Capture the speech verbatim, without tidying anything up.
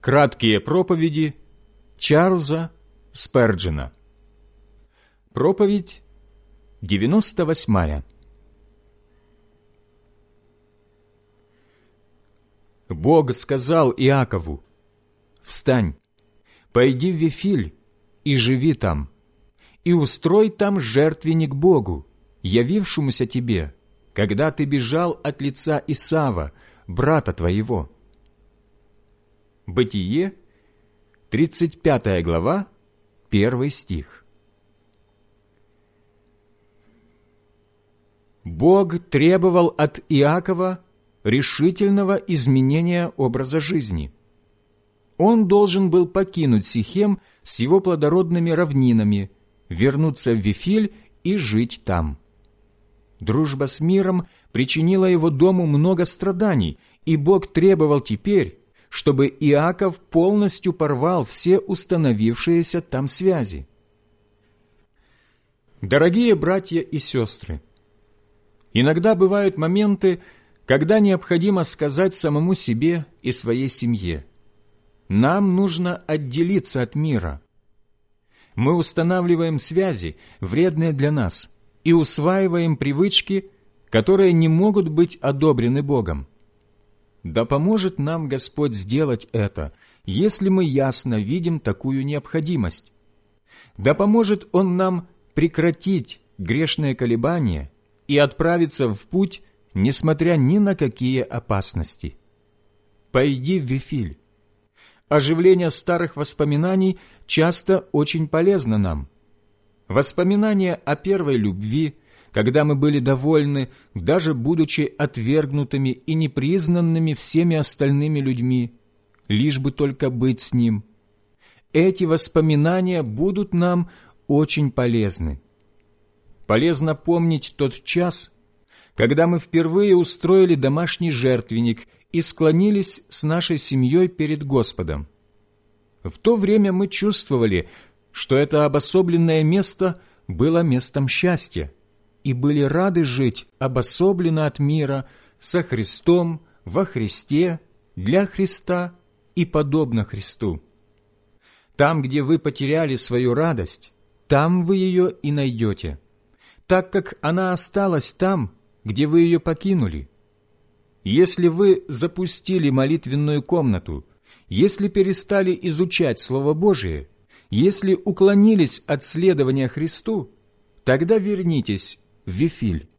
Краткие проповеди Чарльза Сперджена. Проповедь девяносто восьмая. Бог сказал Иакову: «Встань, пойди в Вифиль и живи там, и устрой там жертвенник Богу, явившемуся тебе, когда ты бежал от лица Исава, брата твоего». Бытие, тридцать пятая глава, первый стих. Бог требовал от Иакова решительного изменения образа жизни. Он должен был покинуть Сихем с его плодородными равнинами, вернуться в Вифиль и жить там. Дружба с миром причинила его дому много страданий, и Бог требовал теперь, чтобы Иаков полностью порвал все установившиеся там связи. Дорогие братья и сестры, иногда бывают моменты, когда необходимо сказать самому себе и своей семье: нам нужно отделиться от мира. Мы устанавливаем связи, вредные для нас, и усваиваем привычки, которые не могут быть одобрены Богом. Да поможет нам Господь сделать это, если мы ясно видим такую необходимость. Да поможет Он нам прекратить грешные колебания и отправиться в путь, несмотря ни на какие опасности. Пойди в Вифиль. Оживление старых воспоминаний часто очень полезно нам. Воспоминания о первой любви, когда мы были довольны, даже будучи отвергнутыми и непризнанными всеми остальными людьми, лишь бы только быть с Ним. Эти воспоминания будут нам очень полезны. Полезно помнить тот час, когда мы впервые устроили домашний жертвенник и склонились с нашей семьей перед Господом. В то время мы чувствовали, что это обособленное место было местом счастья, и были рады жить обособленно от мира, со Христом, во Христе, для Христа и подобно Христу. Там, где вы потеряли свою радость, там вы ее и найдете, так как она осталась там, где вы ее покинули. Если вы запустили молитвенную комнату, если перестали изучать Слово Божие, если уклонились от следования Христу, тогда вернитесь в Вифиль.